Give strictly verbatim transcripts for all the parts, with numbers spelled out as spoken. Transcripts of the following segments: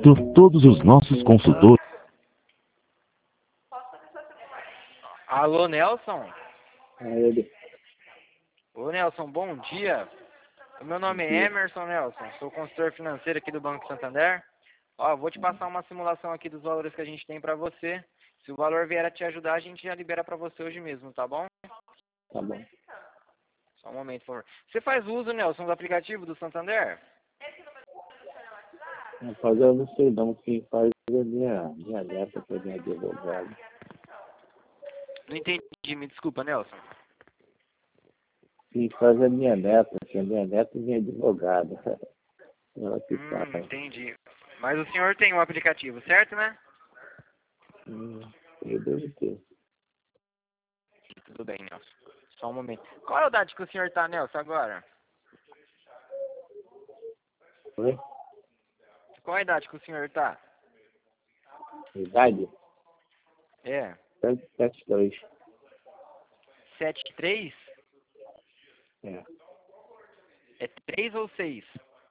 momento, todos os nossos consultores... Alô, Nelson? É ele. Ô, Nelson, bom dia. O meu nome é Emerson, Nelson. Sou consultor financeiro aqui do Banco Santander. Ó, vou te passar uma simulação aqui dos valores que a gente tem pra você. Se o valor vier a te ajudar, a gente já libera pra você hoje mesmo, tá bom? Tá bom. Só um momento, por favor. Você faz uso, Nelson, do aplicativo do Santander? Rapaz, eu não sei não. Quem faz é minha, minha neta, que é minha advogada. Não entendi, me desculpa, Nelson. Quem faz é minha neta, que é minha neta e minha advogada. Ela que Hum, faz. entendi. Mas o senhor tem um aplicativo, certo, né? Hum, eu devo ter. Tudo bem, Nelson. Só um momento. Qual é a idade que o senhor tá, Nelson, agora? Oi? Qual é a idade que o senhor tá? Idade? É. sete dois. sete três? É. É três ou seis?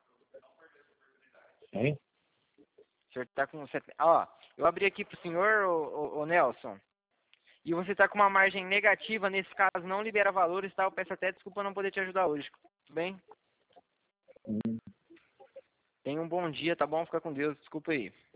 Hein? O senhor tá com... set- Ó, eu abri aqui pro senhor, ô, ô, ô Nelson, e você tá com uma margem negativa, nesse caso não libera valores, tá? Eu peço até desculpa não poder te ajudar hoje, tudo bem? Hum. Tenha um bom dia, tá bom? Fica com Deus, desculpa aí.